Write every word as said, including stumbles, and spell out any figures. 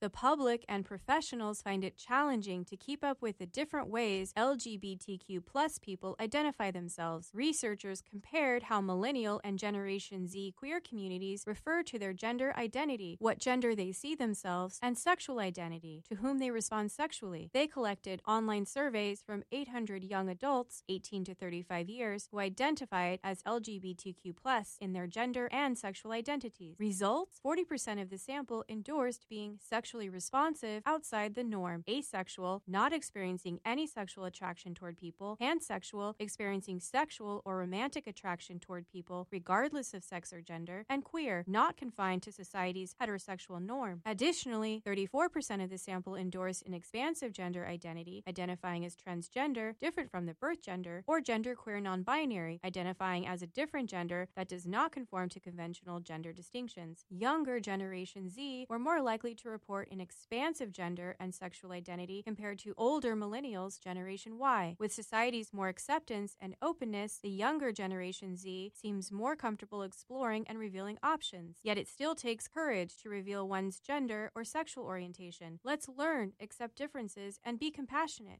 The public and professionals find it challenging to keep up with the different ways L G B T Q plus people identify themselves. Researchers compared how Millennial and Generation Z queer communities refer to their gender identity, what gender they see themselves, and sexual identity, to whom they respond sexually. They collected online surveys from eight hundred young adults, eighteen to thirty-five years, who identified as L G B T Q plus in their gender and sexual identities. Results? forty percent of the sample endorsed being sexually responsive outside the norm, asexual, not experiencing any sexual attraction toward people, pansexual, experiencing sexual or romantic attraction toward people regardless of sex or gender, and queer, not confined to society's heterosexual norm. Additionally, thirty-four percent of the sample endorsed an expansive gender identity, identifying as transgender, different from the birth gender, or genderqueer non-binary, identifying as a different gender that does not conform to conventional gender distinctions. Younger Generation Z were more likely to report an expansive gender and sexual identity compared to older millennials, Generation Y. With society's more acceptance and openness, the younger Generation Z seems more comfortable exploring and revealing options. Yet it still takes courage to reveal one's gender or sexual orientation. Let's learn, accept differences, and be compassionate.